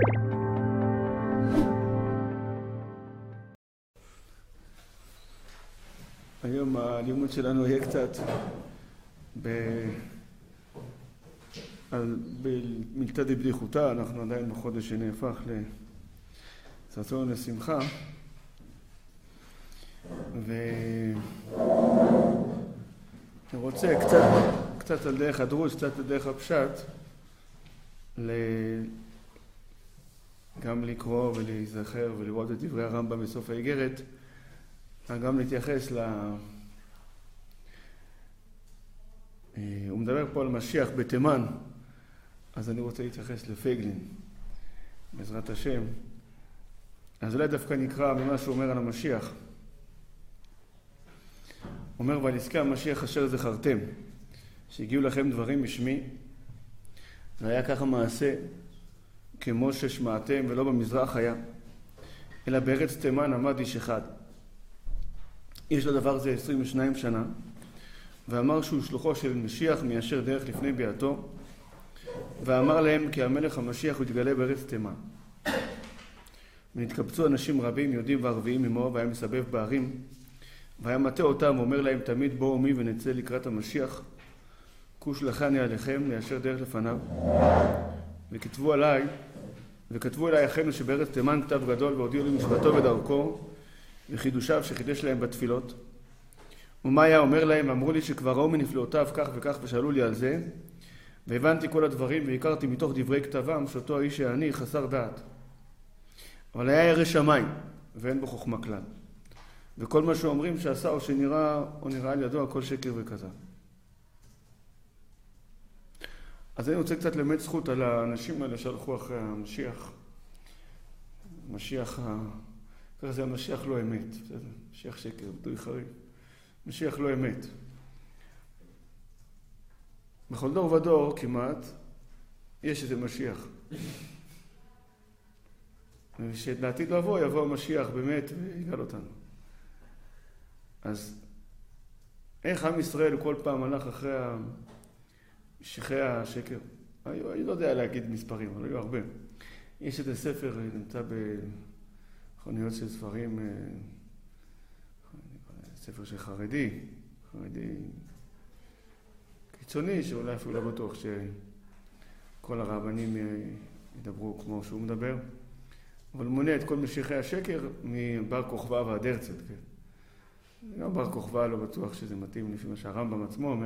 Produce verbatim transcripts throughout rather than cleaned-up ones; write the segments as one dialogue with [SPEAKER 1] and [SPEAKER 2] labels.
[SPEAKER 1] היום הלימוד שלנו יהיה קצת ב... על... במילתא דבדיחותא. אנחנו עדיין בחודש שנהפך לששון לשמחה, ואני רוצה קצת, קצת על דרך הדרוש, קצת על דרך הפשט, ל... גם לקרוא ולהיזכר ולראות את דברי הרמב"ם בסוף האיגרת, גם להתייחס ל... הוא מדבר פה על משיח בתימן, אז אני רוצה להתייחס לפייגלין, בעזרת השם. אז אולי דווקא נקרא במה שהוא אומר על המשיח. הוא אומר, ועל עסקי המשיח אשר זכרתם, שהגיעו לכם דברים בשמי, והיה ככה מעשה, כמו ששמעתם, ולא במזרח היה, אלא בארץ תימן עמד איש אחד. יש לדבר זה עשרים ושתיים שנה, ואמר שהוא שלוחו של משיח מיישר דרך לפני ביאתו, ואמר להם כי המלך המשיח הוא יתגלה בארץ תימן. ונתקבצו אנשים רבים, יהודים וערביים עמו, והיה מסבב בערים, והיה מטה אותם ואומר להם תמיד בואו מי ונצא לקראת המשיח, כו שלחני עליכם ליישר דרך לפניו. וכתבו עליי, וכתבו אליי אחינו שבארץ תימן כתב גדול, והודיעו לי משפטו ודרכו, וחידושיו שחידש להם בתפילות. ומה היה אומר להם? אמרו לי שכבר ראו מנפלאותיו כך וכך, ושאלו לי על זה, והבנתי כל הדברים, והכרתי מתוך דברי כתבם שאותו האיש שאני חסר דעת. אבל היה ירא שמיים, ואין בו חוכמה כלל. וכל מה שאומרים שעשה או שנראה או נראה על ידו, הכל שקר וכזב. אז אני רוצה קצת למד זכות על האנשים האלה שהלכו אחרי המשיח. משיח, ככה זה המשיח לא אמת, בסדר? משיח שקר, ביטוי חריף. משיח לא אמת. בכל דור ודור כמעט יש איזה משיח. ושלעתיד לבוא יבוא המשיח באמת ויגאל אותנו. אז איך עם ישראל כל פעם הלך אחרי משיחי השקר? אני לא יודע להגיד מספרים, אבל היו הרבה. יש איזה ספר, נמצא בחנויות של ספרים, ספר של חרדי, חרדי קיצוני, שאולי אפילו לא בטוח שכל הרבנים ידברו כמו שהוא מדבר, אבל הוא מונה את כל משיחי השקר מבר כוכבא ועד הרצל, כן. גם בר כוכבא לא בטוח שזה מתאים לפי מה שהרמב"ם עצמו אומר.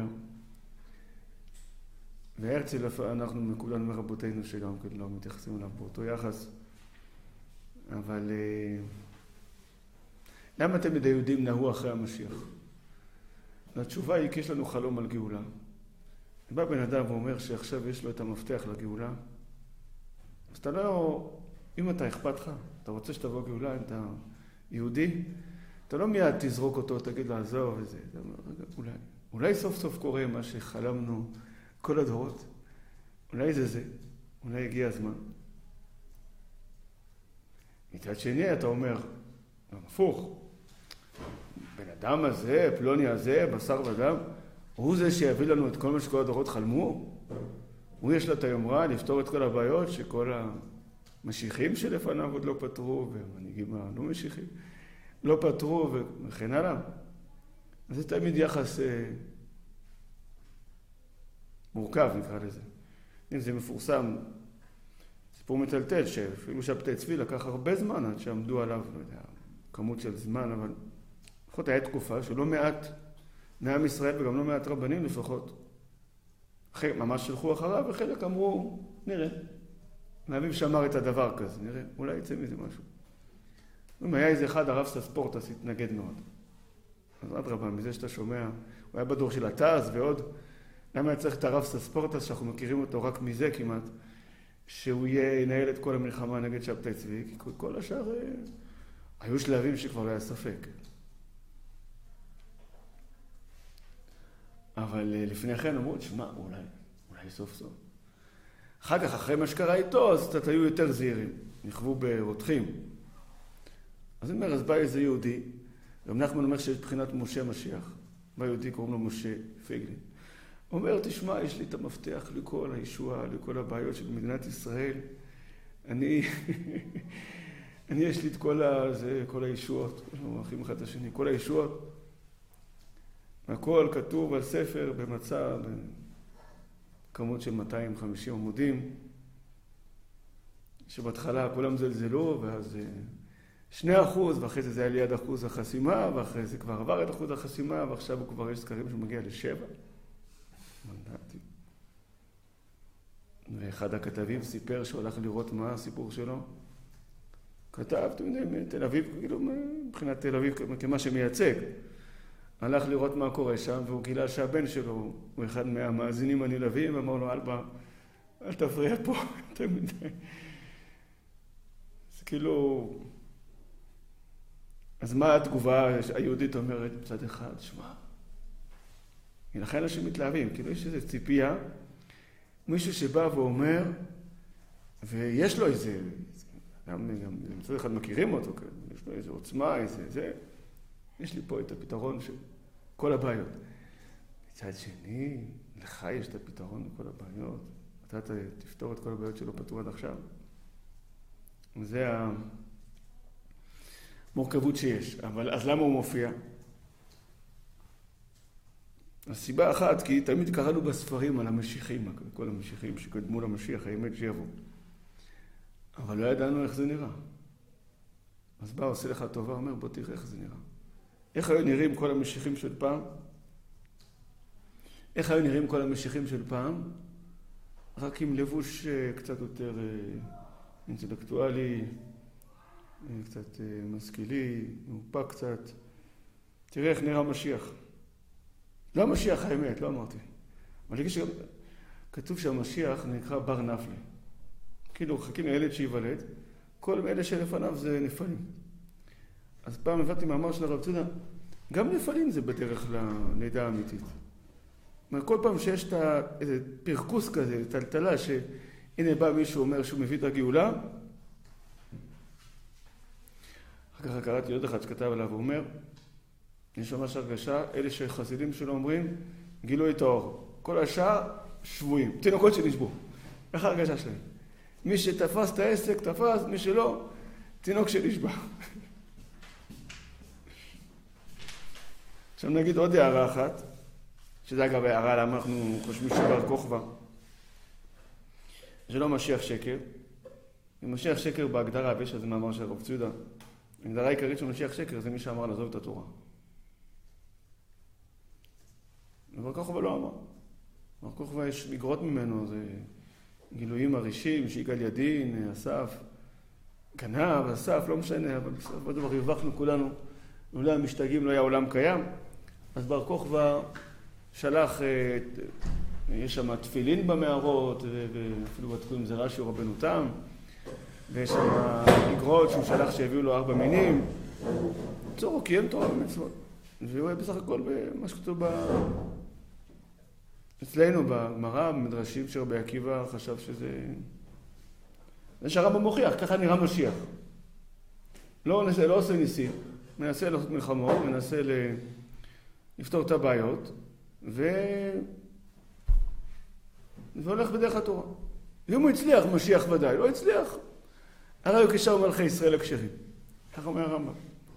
[SPEAKER 1] והרצל אנחנו מקולנו מרבותינו שגם כן לא מתייחסים אליו באותו יחס. אבל למה אתם יהודים נהו אחרי המשיח? התשובה היא כי יש לנו חלום על גאולה. בא בן אדם ואומר שעכשיו יש לו את המפתח לגאולה, אז אתה לא, אם אתה אכפת לך, אתה רוצה שתבוא גאולה, אם אתה יהודי, אתה לא מיד תזרוק אותו, תגיד לו עזוב וזה. אתה אומר, רגע, אולי, אולי סוף סוף קורה מה שחלמנו כל הדורות. אולי זה זה, אולי הגיע הזמן. מצד שני אתה אומר, הפוך, בן אדם הזה, פלוני הזה, בשר ודם, הוא זה שיביא לנו את כל מה שכל הדורות חלמו? הוא יש לה את היומרה לפתור את כל הבעיות שכל המשיחים שלפניו עוד לא פתרו, והמנהיגים הלא משיחים לא פתרו וכן הלאה. אז זה תמיד יחס אה, מורכב נקרא לזה. אם זה מפורסם, סיפור מטלטל שאפילו שבתאי צבי לקח הרבה זמן עד שעמדו עליו, לא יודע, כמות של זמן, אבל לפחות היה תקופה שלא מעט מעם ישראל וגם לא מעט רבנים לפחות ממש שלחו אחריו, וחלק אמרו, נראה, מאביב שאמר את הדבר כזה, נראה, אולי יצא מזה משהו. אם היה איזה אחד, הרב סספורטס התנגד מאוד. אז עד רבה, מזה שאתה שומע, הוא היה בדור של התאז ועוד, למה היה צריך את הרב סספורטס, שאנחנו מכירים אותו רק מזה כמעט, שהוא יהיה, ינהל את כל המלחמה נגד שבתאי צבי, כי כל השאר היו שלבים שכבר לא היה ספק. אבל לפני כן אמרו, שמע, אולי, אולי סוף סוף. אחר כך, אחרי מה שקרה איתו, אז קצת היו יותר זהירים, נכוו ברותחים. אז אני אומר, אז בא איזה יהודי, גם נחמן אומר שיש בחינת משה משיח. בא יהודי, קוראים לו משה פייגלין. הוא אומר, תשמע, יש לי את המפתח לכל הישועה, לכל הבעיות של מדינת ישראל. אני, אני יש לי את כל, הזה, כל הישועות, אנחנו אחים אחד השני, כל הישועות. הכל כתוב על ספר במצע, בכמות של מאתיים וחמישים עמודים, שבהתחלה כולם זלזלו, ואז שני אחוז, ואחרי זה זה היה ליד אחוז החסימה, ואחרי זה כבר עבר את אחוז החסימה, ועכשיו הוא כבר יש סקרים שמגיע לשבע. מנדטים. ואחד הכתבים סיפר שהוא הלך לראות מה הסיפור שלו. כתב, אתם יודעים, תל אביב, כאילו, מבחינת תל אביב כמה שמייצג. הלך לראות מה קורה שם, והוא גילה שהבן שלו הוא אחד מהמאזינים הנלהבים, ואמר לו, אלבה, אל תפריע פה, יותר מדי. אז כאילו... אז מה התגובה היהודית אומרת בצד אחד? שמע, לכן אנשים מתלהבים, כאילו יש איזו ציפייה, מישהו שבא ואומר, ויש לו איזה, גם, גם מצד אחד מכירים אותו, יש לו איזו עוצמה, איזה, זה, יש לי פה את הפתרון של כל הבעיות. מצד שני, לך יש את הפתרון לכל הבעיות, אתה תפתור את כל הבעיות שלא פתרו עד עכשיו. וזה המורכבות שיש, אבל אז למה הוא מופיע? הסיבה אחת, כי תמיד קראנו בספרים על המשיחים, כל המשיחים שקדמו למשיח, האמת שיבוא. אבל לא ידענו איך זה נראה. אז בא, עושה לך טובה, אומר, בוא תראה איך זה נראה. איך היו נראים כל המשיחים של פעם? איך היו נראים כל המשיחים של פעם? רק עם לבוש קצת יותר אינטלקטואלי, קצת משכילי, מאופק קצת. תראה איך נראה משיח. לא המשיח האמת, לא אמרתי. אבל להגיד שכתוב שהמשיח נקרא בר נפלי. כאילו, חכים לילד שיוולד, כל אלה שלפניו זה נפלים. אז פעם הבאתי מאמר של הרב צודה, גם נפלים זה בדרך ללידה האמיתית. כל פעם שיש את איזה פרקוס כזה, טלטלה, שהנה בא מישהו אומר שהוא מביא את הגאולה, אחר כך קראתי עוד אחד שכתב עליו, הוא אומר, יש ממש הרגשה, אלה שחסידים שלו אומרים, גילו את האור. כל השאר שבויים, תינוקות שנשבו. איך הרגשה שלהם? מי שתפס את העסק, תפס, מי שלא, תינוק שנשבע. עכשיו נגיד עוד הערה אחת, שזה אגב הערה למה אנחנו חושבים שבר כוכבא. זה לא משיח שקר. משיח שקר בהגדרה, ויש על זה מאמר של הרב צודה. ההגדרה העיקרית של משיח שקר זה מי שאמר לעזוב את התורה. אבל כוכבא לא אמר. בר כוכבא יש מגרות ממנו, זה גילויים הראשים, שיגאל ידין, אסף, גנב, אסף, לא משנה, אבל בסופו של דבר הרווחנו כולנו. אולי המשתגעים לא היה עולם קיים. אז בר כוכבא שלח, יש שם תפילין במערות, ואפילו בדקו אם זה רש"י או רבנו תם, ויש שם מגרות שהוא שלח שהביאו לו ארבע מינים. בצור, הוא קיים תורה ומצוות. והוא היה בסך הכל במה שכתוב ב... אצלנו בגמרא, במדרשים שרבי עקיבא חשב שזה... זה שהרמב"ם מוכיח, ככה נראה משיח. לא, לא עושה ניסים, מנסה לעשות מלחמות, מנסה לפתור את הבעיות, ו... והולך בדרך התורה. אם הוא הצליח, משיח ודאי, לא הצליח. הרי הוא כשאר מלכי ישראל הכשרים. ככה אומר הרמב"ם.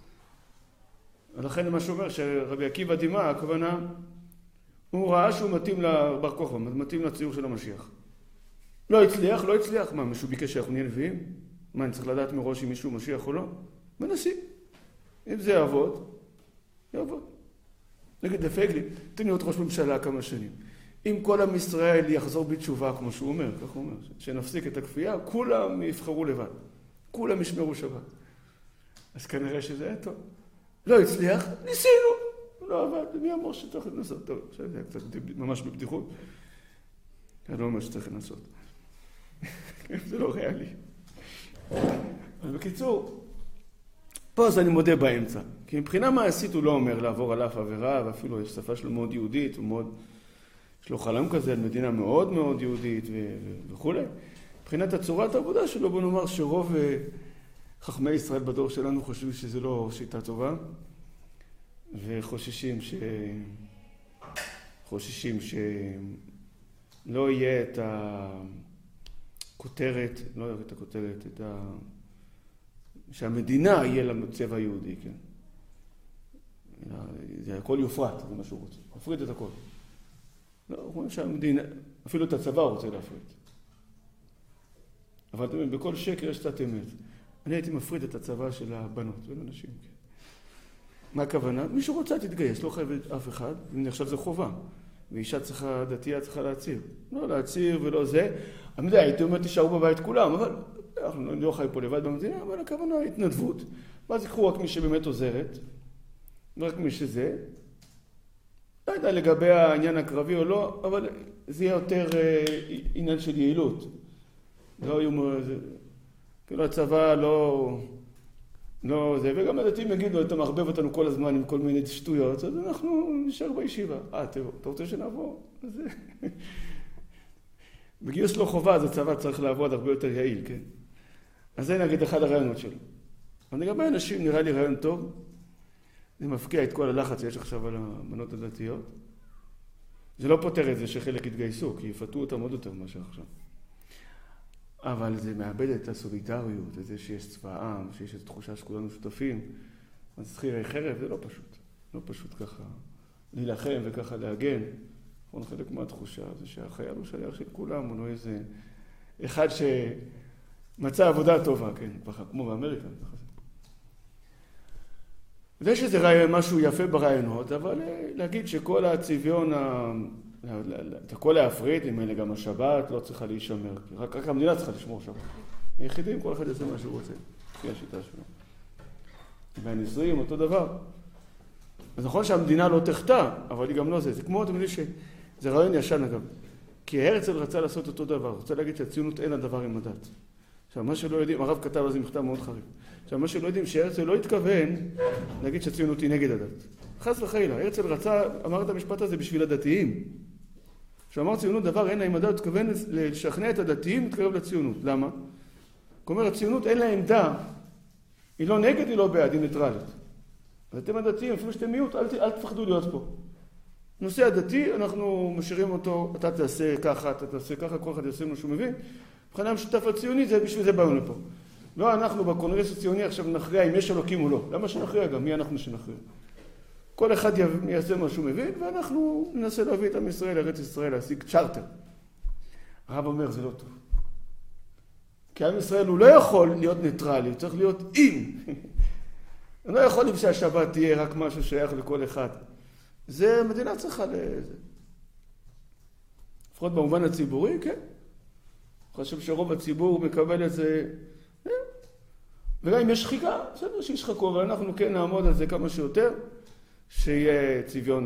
[SPEAKER 1] ולכן מה שאומר שרבי עקיבא דימה, הכוונה, הוא ראה שהוא מתאים לבר כוכבא, מתאים לציור של המשיח. לא הצליח, לא הצליח. מה, מישהו ביקש שאנחנו נהיה נביאים? מה, אני צריך לדעת מראש אם מישהו משיח או לא? מנסים. אם זה יעבוד, יעבוד. נגיד לפייגלין, תן להיות ראש ממשלה כמה שנים. אם כל עם ישראל יחזור בתשובה, כמו שהוא אומר, כך הוא אומר, שנפסיק את הכפייה, כולם יבחרו לבד. כולם ישמרו שבת. אז כנראה שזה היה טוב. לא הצליח, ניסינו. לא עבד, מי אמר שצריך לנסות? טוב, עכשיו זה היה קצת ממש בבדיחות. אני לא אומר שצריך לנסות. זה לא ריאלי. אבל בקיצור, פה אז אני מודה באמצע. כי מבחינה מעשית הוא לא אומר לעבור על אף עבירה, ואפילו יש שפה שלו מאוד יהודית, הוא מאוד... יש לו חלם כזה על מדינה מאוד מאוד יהודית וכו'. מבחינת הצורת העבודה שלו, בוא נאמר שרוב חכמי ישראל בדור שלנו חושבים שזה לא שיטה טובה, וחוששים ש... חוששים שלא יהיה את ה... כותרת, לא אוהב את הכותרת, את ה... שהמדינה יהיה לה צבע יהודי, כן? זה הכל יופרט, זה מה שהוא רוצה. יפריט את הכל. לא, הוא אומר שהמדינה, אפילו את הצבא הוא רוצה להפריט. אבל אתם יודעים, בכל שקר יש קצת אמת. אני הייתי מפריט את הצבא של הבנות ולנשים, כן? מה הכוונה? מי שרוצה תתגייס, לא חייב אף אחד, עכשיו זה חובה. ואישה צריכה, דתייה צריכה להציר. לא להציר ולא זה. אני יודע, הייתי אומר, תישארו בבית כולם, אבל אנחנו לא חיים פה לבד במדינה, אבל הכוונה היא התנדבות. ואז יקחו רק מי שבאמת עוזרת, רק מי שזה. לא יודע לגבי העניין הקרבי או לא, אבל זה יהיה יותר אה, עניין של יעילות. לא יהיו... זה... כאילו הצבא לא... לא זה, וגם הדתיים יגידו, אתה מערבב אותנו כל הזמן עם כל מיני שטויות, אז אנחנו נשאר בישיבה. אה, אתה רוצה שנעבור? אז... בגיוס לא חובה, אז הצבא צריך לעבוד הרבה יותר יעיל, כן? אז זה נגיד אחד הרעיונות שלו. אבל לגבי אנשים נראה לי רעיון טוב, זה מפקיע את כל הלחץ שיש עכשיו על המנות הדתיות. זה לא פותר את זה שחלק יתגייסו, כי יפתו אותם עוד יותר מאשר עכשיו. אבל זה מאבד את הסולידריות, את זה שיש צבא עם, שיש את תחושה שכולנו שותפים. אז שכירי חרב זה לא פשוט. לא פשוט ככה להילחם וככה להגן. נכון, חלק מהתחושה זה שהחייל הוא שייך של כולם, הוא לא איזה אחד שמצא עבודה טובה, כן, כמו באמריקה. ויש איזה רעיון, משהו יפה ברעיונות, אבל להגיד שכל הצביון, את הכל להפריד, אם אלה גם השבת, לא צריכה להישמר. רק, רק המדינה צריכה לשמור שבת. היחידים, כל אחד יעשה מה שהוא רוצה, לפי השיטה שלו. והנזרים, אותו דבר. אז נכון שהמדינה לא תחתה, אבל היא גם לא זה. זה כמו, אתם יודעים שזה רעיון ישן אגב. כי הרצל רצה לעשות אותו דבר. רוצה להגיד שהציונות אין הדבר עם הדת. עכשיו, מה שלא יודעים, הרב כתב על זה מכתב מאוד חריף. עכשיו, מה שלא יודעים, שהרצל לא התכוון להגיד שהציונות היא נגד הדת. חס וחלילה, הרצל רצה, אמר את המשפט הזה בשביל הדתיים. כשאמר ציונות דבר אין לה עם הדת, הוא התכוון לשכנע את הדתיים להתקרב לציונות. למה? כלומר, הציונות אין לה עמדה, היא לא נגד, היא לא בעד, היא ניטרלית. אז אתם הדתיים, אפילו שאתם מיעוט, אל, אל תפחדו להיות פה. נושא הדתי, אנחנו משאירים אותו, אתה תעשה ככה, אתה תעשה ככה, כל אחד יעשה מה שהוא מבין. מבחינה המשותף הציוני, זה בשביל זה באנו לפה. לא אנחנו בקונגרס הציוני עכשיו נכריע אם יש אלוקים או לא. למה שנכריע גם? מי אנחנו שנכריע? כל אחד יעשה מה שהוא מבין, ואנחנו ננסה להביא את עם ישראל לארץ ישראל, להשיג צ'רטר. הרב אומר, זה לא טוב. כי עם ישראל הוא לא יכול להיות ניטרלי, הוא צריך להיות עם. הוא לא יכול שהשבת תהיה רק משהו שייך לכל אחד. זה מדינה צריכה לזה. לפחות במובן הציבורי, כן. אני חושב שרוב הציבור מקבל את זה, וגם אם יש שחיקה, בסדר שישחקו, אבל אנחנו כן נעמוד על זה כמה שיותר, שיהיה צביון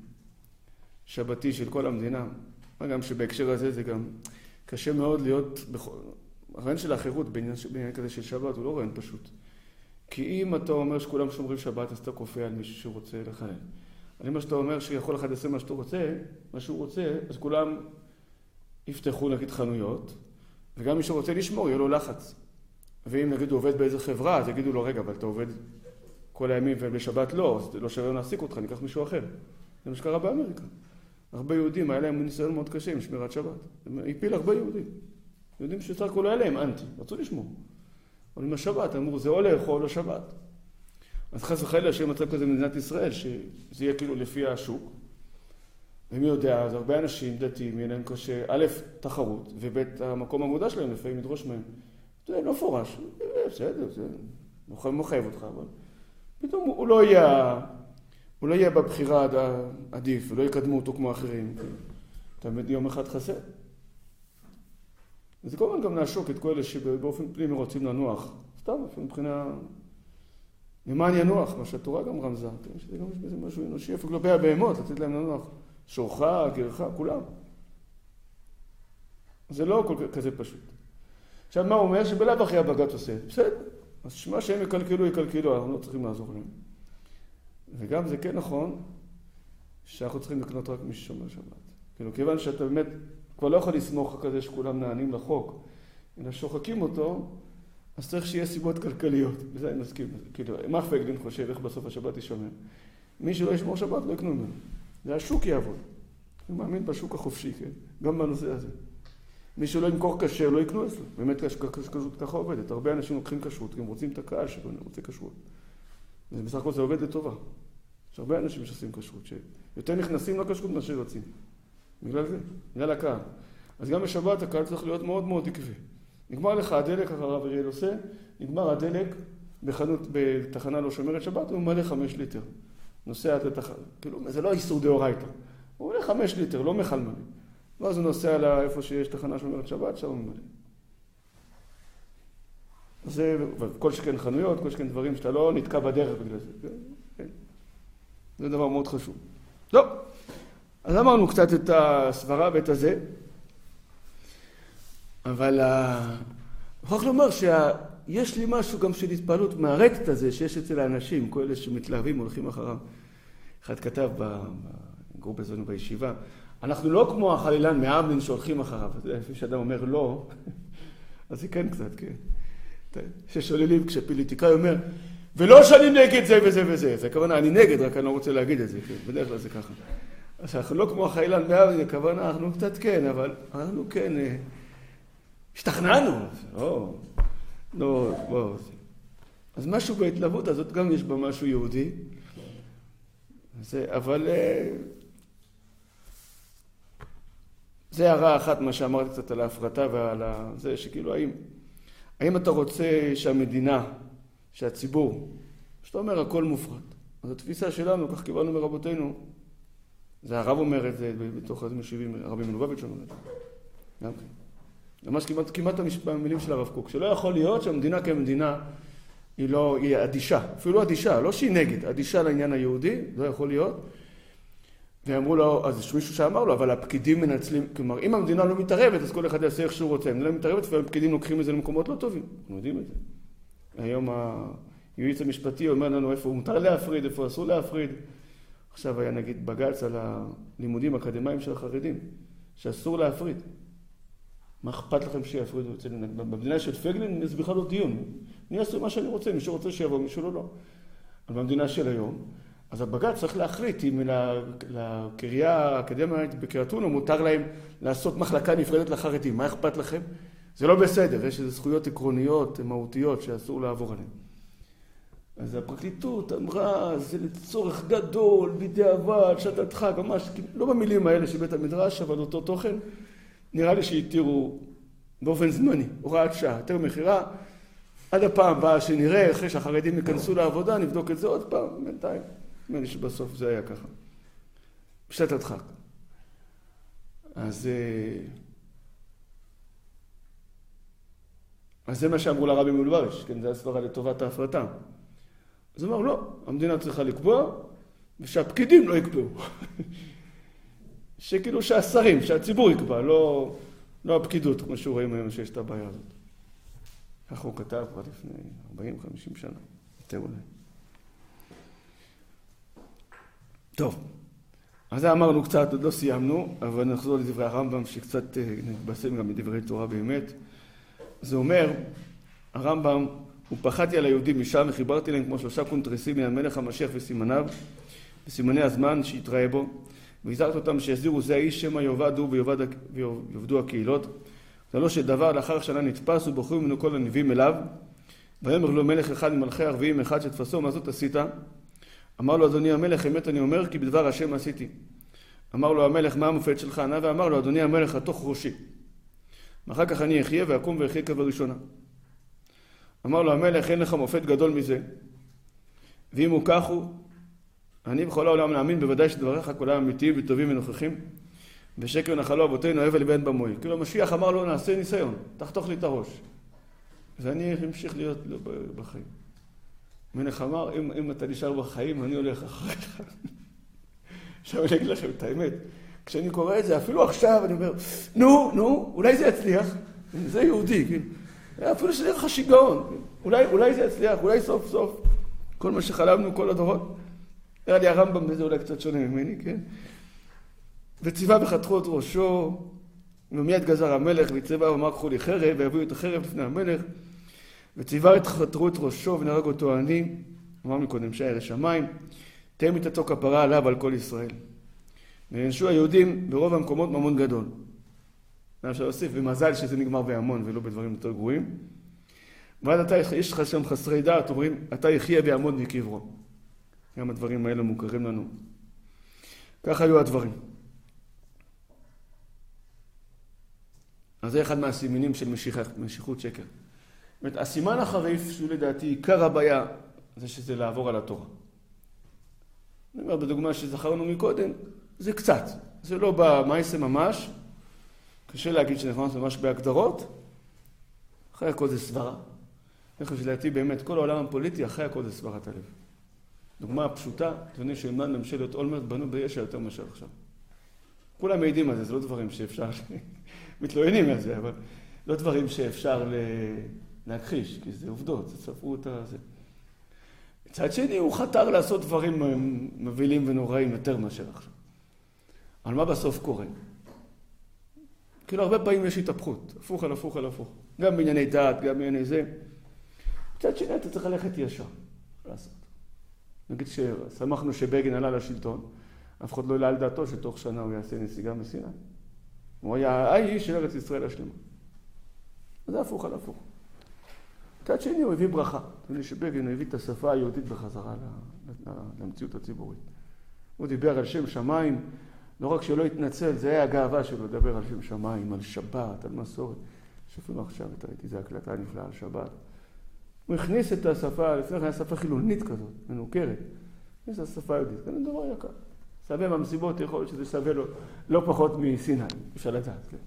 [SPEAKER 1] שבתי של כל המדינה. גם שבהקשר הזה זה גם קשה מאוד להיות, הרעיון של האחרות בעניין, בעניין כזה של שבת הוא לא רעיון פשוט. כי אם אתה אומר שכולם שומרים שבת, אז אתה כופה על מישהו שרוצה לחלל. אבל אם אתה אומר שיכול אחד לעשות מה שאתה רוצה, מה שהוא רוצה, אז כולם יפתחו נגיד חנויות, וגם מי שרוצה לשמור, יהיה לו לחץ. ואם נגיד הוא עובד באיזה חברה, אז יגידו לו, רגע, אבל אתה עובד כל הימים ובשבת לא, אז לא שווה להעסיק אותך, ניקח מישהו אחר. זה מה שקרה באמריקה. הרבה יהודים, היה להם ניסיון מאוד קשה עם שמירת שבת. הם הפיל הרבה יהודים. יהודים שצריך כל היה להם אנטי, רצו לשמור. אבל עם השבת, אמרו, זה או לאכול או שבת. אז חס וחלילה שיהיה מצב כזה במדינת ישראל, שזה יהיה כאילו לפי השוק. ומי יודע, אז הרבה אנשים דתיים, יהיה להם קשה, א', תחרות, וב', המקום העבודה שלהם לפעמים ידרוש מהם. זה לא פורש, בסדר, זה לא חייב אותך, אבל פתאום הוא לא יהיה, הוא לא יהיה בבחירה עדיף, ולא יקדמו אותו כמו אחרים. תמיד יום אחד חסר. וזה כמובן גם נעשוק את כל אלה שבאופן פנימי רוצים לנוח. סתם, מבחינה... למען ינוח, מה שהתורה גם רמזה. שזה גם יש בזה משהו אנושי, אפילו כלפי הבהמות, לתת להם לנוח. שורך, גרך, כולם. זה לא כל כזה פשוט. עכשיו, מה הוא אומר? שבלב אחרי הבג"ץ עושה. בסדר. אז שמה שהם יקלקלו, יקלקלו, אנחנו לא צריכים לעזור להם. וגם זה כן נכון, שאנחנו צריכים לקנות רק מי ששומר שבת. כאילו, כיוון שאתה באמת כבר לא יכול לסמוך כזה שכולם נענים לחוק, אלא שוחקים אותו, אז צריך שיהיה סיבות כלכליות. וזה אני מסכים. כאילו, מה פייגלין חושב, איך בסוף השבת ישמר? מי שלא ישמור שבת, לא יקנו ממנו. זה השוק יעבוד. אני מאמין בשוק החופשי, כן? גם בנושא הזה. מי שלא ימכור כשר, לא יקנו אצלו. באמת כשרות ככה עובדת. הרבה אנשים לוקחים כשרות, כי הם רוצים את הקהל שלו, הם רוצים כשרות. ובסך הכל זה עובד לטובה. יש הרבה אנשים שעושים כשרות, שיותר נכנסים לכשרות מאשר יוצאים. בגלל זה, בגלל הקהל. אז גם בשבת הקהל צריך להיות מאוד מאוד עקבי. נגמר לך הדלק, הרב אריאל עושה, נגמר הדלק בחנות, בתחנה לא שומרת שבת, הוא מלא חמש ליטר. נוסע עד לתחנה. כאילו, זה לא איסור דאורייתא. הוא עולה חמש ליטר, לא מכל מלא. ואז הוא נוסע לאיפה שיש תחנה שומרת שבת, שם הוא מלא. זה, וכל שכן חנויות, כל שכן דברים שאתה לא נתקע בדרך בגלל זה. כן. זה דבר מאוד חשוב. טוב, אז אמרנו קצת את הסברה ואת הזה, אבל אני יכול לומר שיש לי משהו גם של התפעלות מהרטט הזה שיש אצל האנשים, כל אלה שמתלהבים הולכים אחריו. אחד כתב בגרופ הזו בישיבה, אנחנו לא כמו החלילן מאמלין שהולכים אחריו, אז לפי שאדם אומר לא, אז זה כן קצת, כן. ששוללים כשפוליטיקאי אומר, ולא שאני נגד זה וזה וזה, זה הכוונה, אני נגד, רק אני לא רוצה להגיד את זה, כן, בדרך כלל זה ככה. אז אנחנו לא כמו החלילן מאמלין, הכוונה, אנחנו קצת כן, אבל אנחנו כן, השתכנענו, לא, לא, לא. אז משהו בהתלהבות הזאת גם יש בה משהו יהודי, זה, אבל זה הערה אחת מה שאמרתי קצת על ההפרטה ועל זה, שכאילו האם, האם אתה רוצה שהמדינה, שהציבור, שאתה אומר הכל מופרט, אז התפיסה שלנו, כך קיבלנו מרבותינו, זה הרב אומר את זה בתוך אז משיבים, הרבי מלובביץ' אומר את זה, גם כן. ממש כמעט, כמעט המילים של הרב קוק, שלא יכול להיות שהמדינה כמדינה היא לא, היא אדישה, אפילו אדישה, לא שהיא נגד, אדישה לעניין היהודי, לא יכול להיות. ואמרו לו, אז יש מישהו שאמר לו, אבל הפקידים מנצלים, כלומר, אם המדינה לא מתערבת, אז כל אחד יעשה איך שהוא רוצה. אם לא מתערבת, והפקידים לוקחים את זה למקומות לא טובים. אנחנו יודעים את זה. היום היועץ המשפטי אומר לנו איפה מותר להפריד, איפה אסור להפריד. עכשיו היה נגיד בג"ץ על הלימודים האקדמיים של החרדים, שאסור להפריד. מה אכפת לכם שיפרידו? במדינה של פייגלין זה בכלל לא דיון. אני אעשה מה שאני רוצה, מישהו רוצה שיבוא, מישהו לא לא. אבל במדינה של היום, אז הבג"ץ צריך להחליט אם לקריה האקדמית בקריית אונו מותר להם לעשות מחלקה נפרדת לחרדים. מה אכפת לכם? זה לא בסדר, יש איזה זכויות עקרוניות, מהותיות, שאסור לעבור עליהן. אז הפרקליטות אמרה, זה לצורך גדול, בדיעבד, שתתך, ממש, לא במילים האלה של בית המדרש, אבל אותו תוכן, נראה לי שהתירו באופן זמני, הוראת שעה, יותר מחירה, עד הפעם הבאה שנראה, אחרי שהחרדים ייכנסו לעבודה, נבדוק את זה עוד פעם, בינתיים. נראה לי שבסוף זה היה ככה. בשעת הדחק. אז, אז זה מה שאמרו לרבי מלובביץ', כן, זה הסברה לטובת ההפרטה. אז הוא אמר, לא, המדינה צריכה לקבוע, ושהפקידים לא יקבעו. שכאילו שהשרים, שהציבור יקבע, לא, לא הפקידות, כמו שרואים היום שיש את הבעיה הזאת. ככה הוא כתב כבר לפני ארבעים חמישים שנה, יותר אולי. טוב, אז זה אמרנו קצת, עוד לא סיימנו, אבל נחזור לדברי הרמב"ם, שקצת נתבשם גם מדברי תורה באמת. זה אומר, הרמב"ם, הוא פחדתי על היהודים משם, וחיברתי להם כמו שלושה קונטרסים מן המלך המשיח וסימניו, וסימני הזמן שיתראה בו, והזהרת אותם שיסדירו זה האיש שמא יאבדו ויאבדו הקהילות. זה לא שדבר לאחר שנה נתפס ובחרו ממנו כל הנביאים אליו, ויאמר לו מלך אחד ממלכי ערביים אחד שתפסו, מה זאת עשית? אמר לו אדוני המלך, אמת אני אומר כי בדבר השם עשיתי. אמר לו המלך, מה המופת שלך? ענה ואמר לו אדוני המלך התוך ראשי. ואחר כך אני אחיה ואקום ואחיה כבראשונה. אמר לו המלך, אין לך מופת גדול מזה, ואם הוא כך הוא, אני בכל העולם נאמין בוודאי שדבריך כולם אמיתיים וטובים ונוכחים, ושקר נחלו אבותינו הבל ואין במועיל. כאילו המשיח אמר לו, נעשה ניסיון, תחתוך לי את הראש. ואני אמשיך להיות בחיים. מלך אמר, אם, אם אתה נשאר בחיים, אני הולך אחריך. עכשיו אני אגיד לכם את האמת. כשאני קורא את זה, אפילו עכשיו אני אומר, נו, נו, אולי זה יצליח. זה יהודי, כן. אפילו שזה לך שיגעון. אולי, אולי זה יצליח, אולי סוף סוף. כל מה שחלמנו כל הדורות. נראה לי הרמב"ם בזה אולי קצת שונה ממני, כן? וציווה וחתכו את ראשו, ומיד גזר המלך, וציווה ואמר קחו לי חרב, והביאו את החרב לפני המלך, וציווה וחתכו את ראשו, ונהרג אותו אני, אמרנו קודם שירא שמיים, תהיה מיתתו כפרה עליו על כל ישראל. ונענשו היהודים ברוב המקומות ממון גדול. מה אפשר להוסיף? ומזל שזה נגמר בהמון ולא בדברים יותר גרועים. ועד אתה, יש לך שם חסרי דעת, אומרים, אתה יחיה ויעמוד מקברו. גם הדברים האלה מוכרים לנו. כך היו הדברים. אז זה אחד מהסימנים של משיכות, משיכות שקר. זאת אומרת, הסימן החריף, שהוא לדעתי עיקר הבעיה, זה שזה לעבור על התורה. אני אומר, בדוגמה שזכרנו מקודם, זה קצת. זה לא במעשה ממש. קשה להגיד שנכנס ממש בהגדרות. אחרי הכל זה סברה. אני חושב שלדעתי באמת, כל העולם הפוליטי, אחרי הכל זה סברת הלב. דוגמה הפשוטה, אתם יודעים שאמן ממשלת אולמרט בנו בישע יותר מאשר עכשיו. כולם מעידים על זה, זה לא דברים שאפשר, מתלוננים על זה, אבל לא דברים שאפשר להכחיש, כי זה עובדות, זה ספרות הזה. מצד שני, הוא חתר לעשות דברים מבהילים ונוראים יותר מאשר עכשיו. אבל מה בסוף קורה? כאילו הרבה פעמים יש התהפכות, הפוך על הפוך על הפוך. גם בענייני דת, גם בענייני זה. מצד שני, אתה צריך ללכת ישר, לעשות. נגיד ששמחנו שבגין עלה לשלטון, אף אחד לא העלה על דעתו שתוך שנה הוא יעשה נסיגה מסיני. הוא היה האיש של ארץ ישראל השלמה. אז זה הפוך על הפוך. מצד שני הוא הביא ברכה. תראי שבגין הוא הביא את השפה היהודית בחזרה למציאות הציבורית. הוא דיבר על שם שמיים, לא רק שלא התנצל, זה היה הגאווה שלו לדבר על שם שמיים, על שבת, על מסורת. שאפילו עכשיו ראיתי, זו הקלטה נפלאה על שבת. הוא הכניס את השפה, לפני כן היה שפה חילונית כזאת, מנוכרת. הכניס את השפה היהודית, כאן דבר יקר. שווה במסיבות, יכול להיות שזה שווה לו לא פחות מסיני, אפשר לדעת. כן.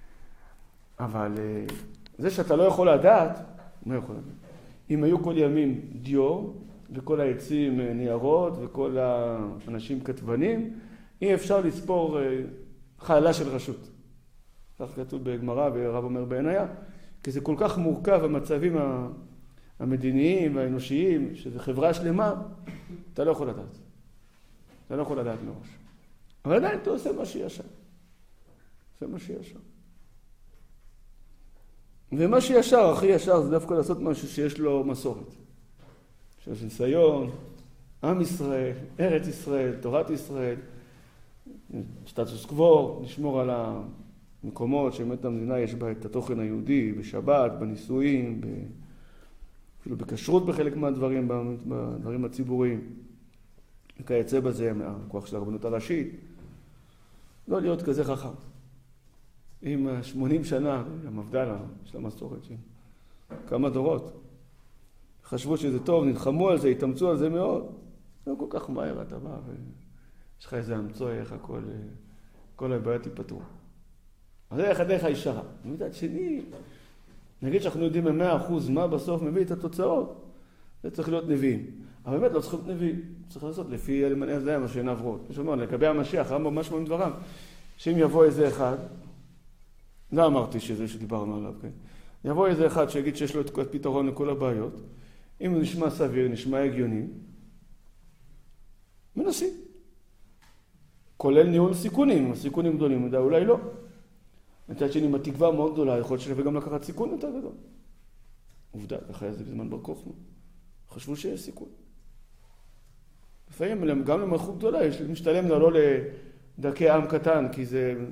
[SPEAKER 1] אבל זה שאתה לא יכול לדעת, לא יכול לדעת. אם היו כל ימים דיור, וכל העצים ניירות, וכל האנשים כתבנים, אי אפשר לספור חיילה של רשות. כך כתוב בגמרא, והרב אומר בעיניה, כי זה כל כך מורכב, המצבים המדיניים והאנושיים, שזה חברה שלמה, אתה לא יכול לדעת. אתה לא יכול לדעת מראש. אבל עדיין אתה עושה מה שישר. עושה מה שישר. ומה שישר, הכי ישר, זה דווקא לעשות משהו שיש לו מסורת. שיש ניסיון, עם ישראל, ארץ ישראל, תורת ישראל, סטטוס קוו, לשמור על המקומות שבאמת המדינה יש בה את התוכן היהודי, בשבת, בנישואים, ב... אפילו בכשרות בחלק מהדברים, בדברים הציבוריים. וכייצא בזה מהכוח של הרבנות הראשית. לא להיות כזה חכם. עם שמונים שנה, המפד"ל של המסורת, כמה דורות. חשבו שזה טוב, נלחמו על זה, התאמצו על זה מאוד. לא כל כך מהר אתה בא, ויש לך איזה אמצוא, איך הכל, כל הבעיות ייפתרו. אז זה איך הדרך הישרה. ומצד שני, נגיד שאנחנו יודעים במאה אחוז מה בסוף מביא את התוצאות, זה צריך להיות נביאים. אבל באמת לא צריך להיות נביא, צריך לעשות לפי אלמני הזדיה מה שאין עברות. יש אומר, לגבי המשיח, הרמב"ם ממש מהם דבריו, שאם יבוא איזה אחד, לא אמרתי שזה שדיברנו עליו, כן? יבוא איזה אחד שיגיד שיש לו את פתרון לכל הבעיות, אם הוא נשמע סביר, נשמע הגיוני, מנסים. כולל ניהול סיכונים, הסיכונים גדולים, יודע, אולי לא. מצד שני, עם התקווה מאוד גדולה, יכול להיות שווה גם לקחת סיכון יותר גדול. עובדה, ככה היה זה בזמן בר כוכבא. חשבו שיש סיכון. לפעמים, גם למלכות גדולה, יש משתלם לא לדרכי עם קטן, כי זה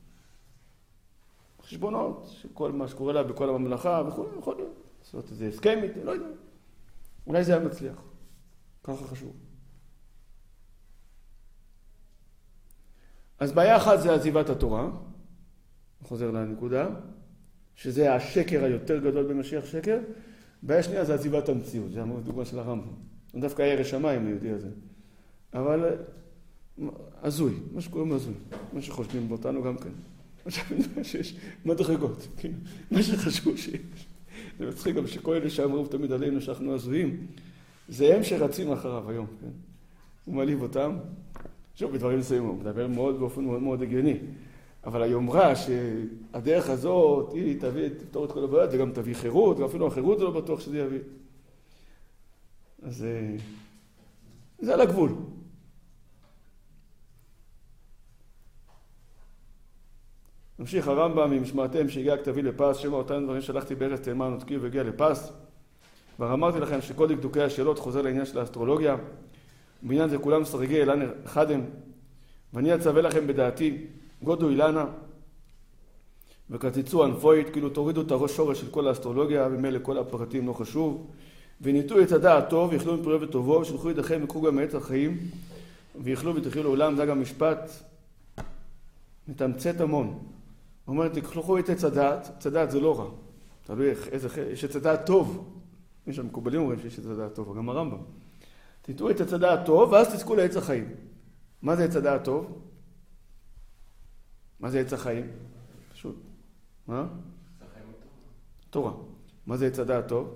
[SPEAKER 1] חשבונות, שכל מה שקורה לה בכל הממלכה וכו', יכול להיות. זאת אומרת, זה הסכם איתי, לא יודע. אולי זה היה מצליח. ככה חשוב. אז בעיה אחת זה עזיבת התורה. חוזר לנקודה, שזה השקר היותר גדול במשיח שקר. בעיה שנייה זה עזיבת המציאות, זה דוגמה של הרמב"ם. זה דווקא ירא שמיים היהודי הזה. אבל הזוי, מה שקוראים הזוי, מה שחושבים באותנו גם כן. מה שאני שיש מדרגות, מה שחשבו שיש. זה מצחיק גם שכל אלה שאמרו תמיד עלינו שאנחנו הזויים, זה הם שרצים אחריו היום, כן? הוא מעליב אותם. שוב, בדברים מסוימים, הוא מדבר מאוד באופן מאוד מאוד הגיוני. אבל היומרה שהדרך הזאת היא תביא, תפתור את כל הבעיות, זה גם תביא חירות, ואפילו החירות זה לא בטוח שזה יביא. אז זה על הגבול. נמשיך הרמב"ם ממשמעתם שהגיע כתבי לפס, שמה אותם דברים שלחתי בארץ תימן ותקיעו והגיע לפס. כבר אמרתי לכם שכל דקדוקי השאלות חוזר לעניין של האסטרולוגיה. בעניין זה כולם סרגי אילן אחד הם. ואני אצווה לכם בדעתי, גודו אילנה, וקציצו אנפוית, כאילו תורידו את הראש שורש של כל האסטרולוגיה, ממילא כל הפרטים לא חשוב, וניתו את הדעת טוב, ויאכלו מפרי וטובו, ושלחו ידיכם ויקחו גם מעץ החיים, ויאכלו ותחיו לעולם. זה גם משפט מתמצת המון. הוא אומר, תקחו את עץ הדעת, עץ הדעת זה לא רע. תלוי איזה, יש עץ הדעת טוב. יש שם מקובלים אומרים שיש עץ הדעת טוב, גם הרמב"ם. תיתו את עץ הדעת טוב, ואז תזכו לעץ החיים. מה זה עץ הדעת טוב? מה זה עץ החיים? פשוט. מה? תורה. מה זה עץ הדעת טוב?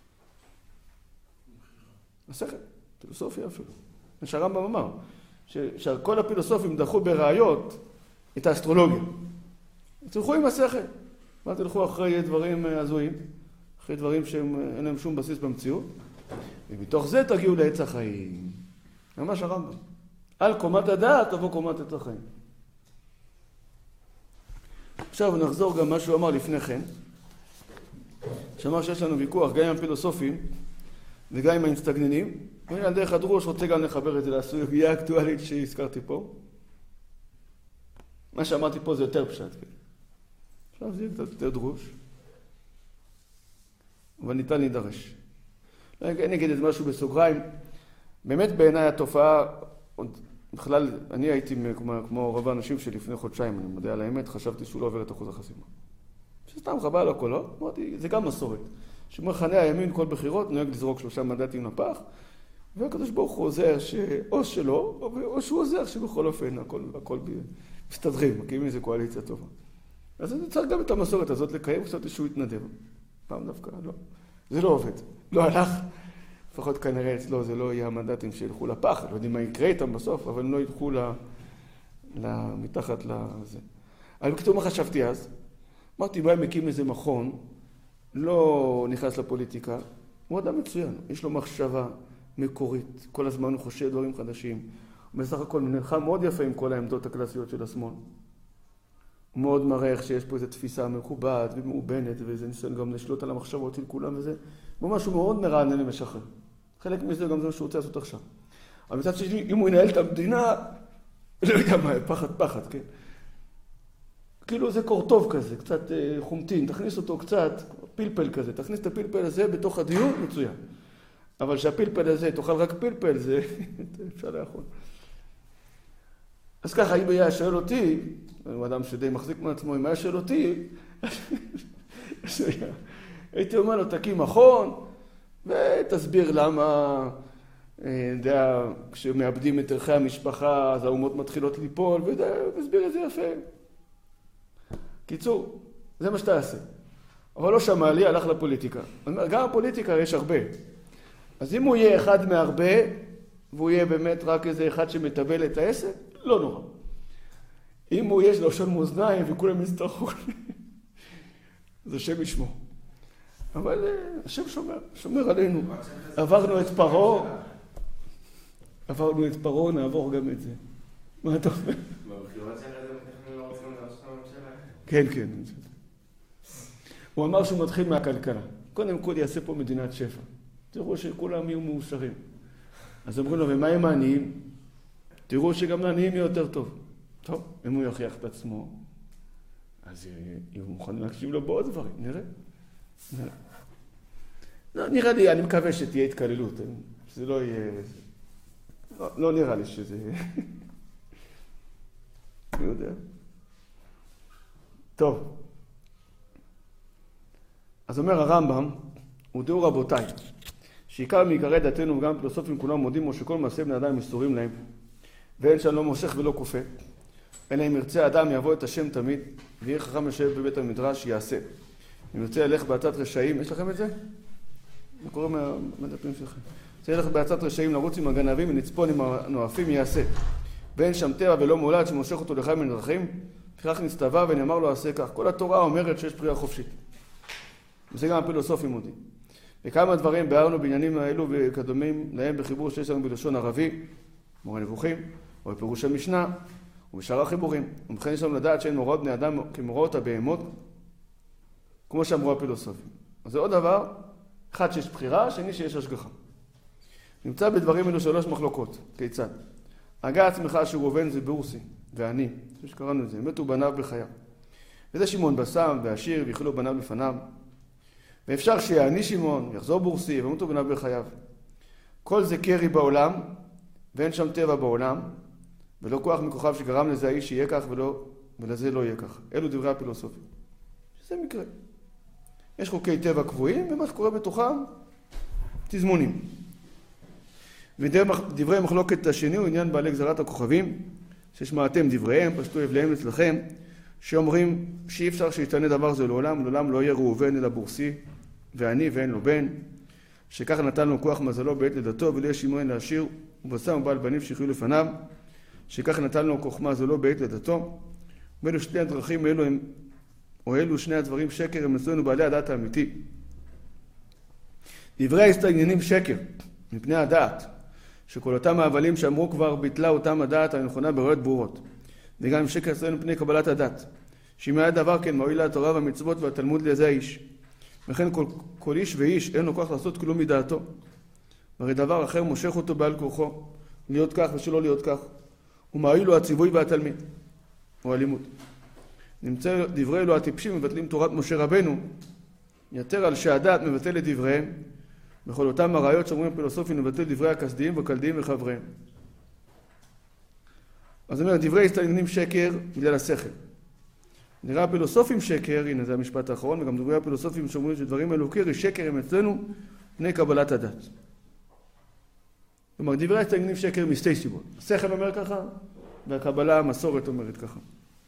[SPEAKER 1] השכל, פילוסופיה אפילו. מה שהרמב"ם אמר, שכל הפילוסופים דחו בראיות את האסטרולוגיה. תלכו עם השכל. מה תלכו אחרי דברים הזויים, אחרי דברים שאין להם שום בסיס במציאות, ומתוך זה תגיעו לעץ החיים. ממש הרמב"ם. על קומת הדעת תבוא קומת עץ החיים. עכשיו נחזור גם מה שהוא אמר לפני כן, שאמר שיש לנו ויכוח גם עם הפילוסופים וגם עם האינסטגננים, ועל דרך הדרוש רוצה גם לחבר את זה לסוגיה האקטואלית שהזכרתי פה. מה שאמרתי פה זה יותר פשט, כן. עכשיו זה יהיה קצת יותר דרוש, אבל ניתן להידרש. אני אגיד את משהו בסוגריים. באמת בעיניי התופעה, בכלל אני הייתי כמו, כמו רוב האנשים שלפני חודשיים, אני מודה על האמת, חשבתי שהוא לא עובר את אחוז החסימה. שסתם חבל לו קולות, אמרתי, זה גם מסורת. שמחנה הימין כל בחירות נוהג לזרוק שלושה מנדטים לפח, והקדוש ברוך הוא עוזר שאו שלא, או שהוא עוזר שבכל אופן הכל, הכל מסתדרים, מקימים איזה קואליציה טובה. אז אני צריך גם את המסורת הזאת לקיים, קצת שהוא יתנדב. פעם דווקא, לא. זה לא עובד. לא הלך. לפחות כנראה אצלו זה לא יהיה המנדטים שילכו לפח. לא יודעים מה יקרה איתם בסוף, אבל הם לא ילכו ל... ל... מתחת לזה. אבל בקיצור, מה חשבתי אז? אמרתי, בא מקים איזה מכון, לא נכנס לפוליטיקה. הוא אדם מצוין. יש לו מחשבה מקורית. כל הזמן הוא חושב דברים חדשים. הוא בסך הכל נלחם מאוד יפה עם כל העמדות הקלאסיות של השמאל. הוא מאוד מראה איך שיש פה איזו תפיסה מכובדת ומאובנת, ואיזה ניסיון גם לשלוט על המחשבות של כולם וזה. ממש הוא מאוד מרענן ומשחרר. חלק מזה גם זה מה שהוא רוצה לעשות עכשיו. אבל מצד שני, אם הוא ינהל את המדינה, לא יודע מה, פחד פחד, כן? כאילו זה קורטוב כזה, קצת חומטין, תכניס אותו קצת, פלפל כזה, תכניס את הפלפל הזה בתוך הדיון, מצוין. אבל שהפלפל הזה תאכל רק פלפל, זה אפשר לאכול. אז ככה, אם היה שואל אותי, הוא אדם שדי מחזיק מעצמו, אם היה שואל אותי, הייתי אומר לו, תקים מכון, ותסביר למה, יודע, כשמאבדים את ערכי המשפחה, אז האומות מתחילות ליפול, ותסביר את זה יפה. קיצור, זה מה שאתה עושה. אבל לא שמע לי, הלך לפוליטיקה. גם הפוליטיקה יש הרבה. אז אם הוא יהיה אחד מהרבה, והוא יהיה באמת רק איזה אחד שמטבל את העסק, לא נורא. אם הוא יש לו שון מאזניים וכולם יצטרכו, זה השם ישמור. אבל השם שומר, שומר עלינו. עברנו את פרעה, עברנו את פרעה, נעבור גם את זה. מה אתה אומר?
[SPEAKER 2] בבחירות שלך זה מתכנן לא רוצים לראשות הממשלה?
[SPEAKER 1] כן, כן. הוא אמר שהוא מתחיל מהכלכלה. קודם כל יעשה פה מדינת שפע. תראו שכולם יהיו מאושרים. אז אמרו לו, ומה הם העניים? תראו שגם לעניים יהיה יותר טוב. טוב, אם הוא יוכיח את עצמו, אז יהיו מוכנים להקשיב לו בעוד דברים, נראה. נראה. לא, נראה לי, אני מקווה שתהיה התקללות, שזה לא יהיה... לא, לא נראה לי שזה... אני יודע. טוב. אז אומר הרמב"ם, ודעו רבותיי, שעיקר מעיקרי דתנו וגם פילוסופים כולם מודים או שכל מעשה בני אדם מסתורים להם, ואין שם לא מושך ולא כופה, אלא אם ירצה אדם יבוא את השם תמיד, ויהיה חכם יושב בבית המדרש יעשה. אם ירצה ילך בעצת רשעים, יש לכם את זה? זה קורה מהמדפים שלכם. ירצה ילך בעצת רשעים לרוץ עם הגנבים ולצפון עם הנואפים יעשה. ואין שם טבע ולא מולד שמושך אותו לחיים מן הדרכים, לפיכך נסתווה ונאמר לו עשה כך. כל התורה אומרת שיש בחירה חופשית. וזה גם הפילוסופים מודים. וכמה דברים ביארנו בעניינים האלו וכדומים להם בחיבור שיש לנו בלשון ערבי, מורה נבוכים, או בפירוש המשנה, ובשאר החיבורים. ובכן יש לנו לדעת שאין מוראות בני אדם כמוראות הבהמות, כמו שאמרו הפילוסופים. אז זה עוד דבר, אחד שיש בחירה, שני שיש השגחה. נמצא בדברים אלו שלוש מחלוקות. כיצד? הגה עצמך שהוא ראובן זה בורסי, ואני, שקראנו את זה, מתו בניו בחיה. וזה שמעון בסם והשיר ויחילו בניו לפניו. ואפשר שיעני שמעון, יחזור בורסי, ומותו בניו בחייו. כל זה קרי בעולם, ואין שם טבע בעולם, ולא כוח מכוכב שגרם לזה האיש שיהיה כך ולא, ולזה לא יהיה כך. אלו דברי הפילוסופיה. שזה מקרה. יש חוקי טבע קבועים, ומה שקורה בתוכם, תזמונים. ודברי מחלוקת השני הוא עניין בעלי גזרת הכוכבים, ששמעתם דבריהם, פשטו הבליהם אצלכם, שאומרים שאי אפשר שישתנה דבר זה לעולם, לעולם לא יהיה ראובן אלא בורסי, ואני ואין לו בן, שככה נתן לו כוח מזלו בעת לידתו, ולא יש שמעון לעשיר, ובשם ובעל בנים שיחיו לפניו, שככה נתן לו כוח מזלו בעת לידתו, ואלו שני הדרכים אלו הם, או אלו שני הדברים שקר, הם אצלנו בעלי הדעת האמיתי. דברי ההסתגננים שקר, מפני הדעת, שכל אותם ההבלים שאמרו כבר ביטלה אותם הדעת הנכונה בראיות ברורות. וגם שקר אצלנו מפני קבלת הדת. שאם היה דבר כן מועיל התורה והמצוות והתלמוד לזה האיש. וכן כל, כל איש ואיש אין לו כוח לעשות כלום מדעתו. והרי דבר אחר מושך אותו בעל כוחו, להיות כך ושלא להיות כך. ומועיל לו הציווי והתלמיד, או הלימוד. נמצא דברי אלו הטיפשים מבטלים תורת משה רבנו, יתר על שהדעת מבטל את דבריהם, בכל אותם הראיות שאומרים פילוסופים מבטל דברי הכסדיים וכלדיים וחבריהם. אז אומר, דברי הסתגננים שקר בגלל השכל. נראה הפילוסופים שקר, הנה זה המשפט האחרון, וגם דברי הפילוסופים שאומרים שדברים אלו קרי שקר הם אצלנו פני קבלת הדת. כלומר, דברי הסתגננים שקר משתי סיבות. השכל אומר ככה, והקבלה המסורת אומרת ככה.